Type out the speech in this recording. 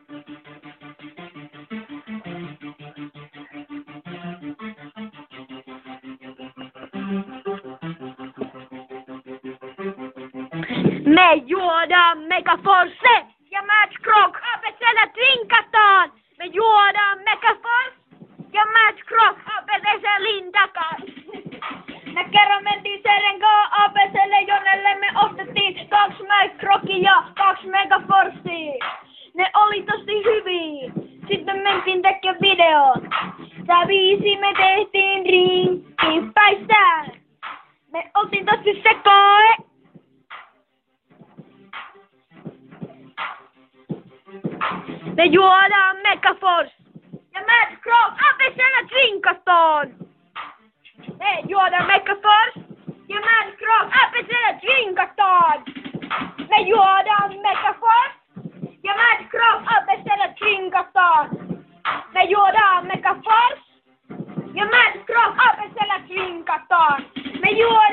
Me juodaan Megaforce ja Mad Krog. ABC:llä trinkataan. Me juodaan Megaforce ja Mad Krog. ABC:llä lintakaan. Me kerran mentiin Serenkaan ABC:lle, Jonelle me ostettiin 2 Mad Krogia ja 2 Megaforcea. Ne oli tosi hyviä. Sitten mentiin tekemään videot. Tää biisi me tehtiin rinkin päissään. Me oltiin tosi sekoe. Me juodaan Megaforce ja Mad Krog. ABC:llä trinkataan. Me juodaan Megaforce ja Mad Krog. ABC:llä trinkataan. Me juodaan Megaforce ja Mad Krog. ABC:llä trinkataan. Me juodaan Megaforce ja Mad Krog. ABC:llä trinkataan. Me juodaan